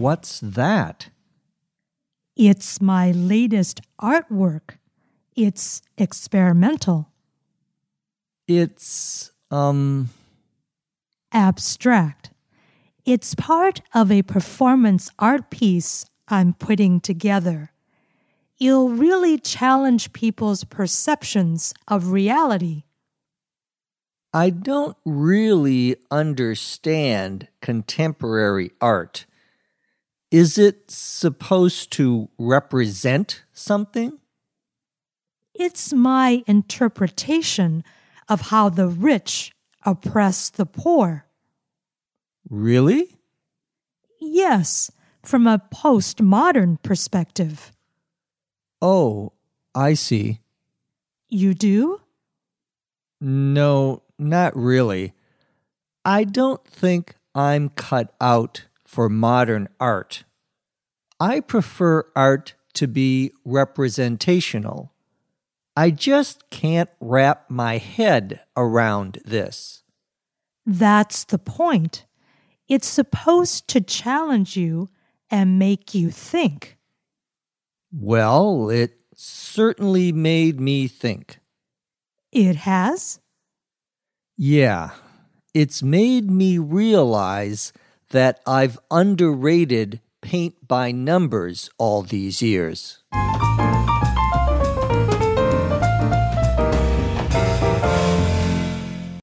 What's that? It's my latest artwork. It's experimental. It's, Abstract. It's part of a performance art piece I'm putting together. It'll really challenge people's perceptions of reality. I don't really understand contemporary art. Is it supposed to represent something? It's my interpretation of how the rich oppress the poor. Really? Yes, from a postmodern perspective. Oh, I see. You do? No, not really. I don't think I'm cut out for modern art. I prefer art to be representational. I just can't wrap my head around this. That's the point. It's supposed to challenge you and make you think. Well, it certainly made me think. It has? Yeah, it's made me realize that I've underrated paint by numbers all these years.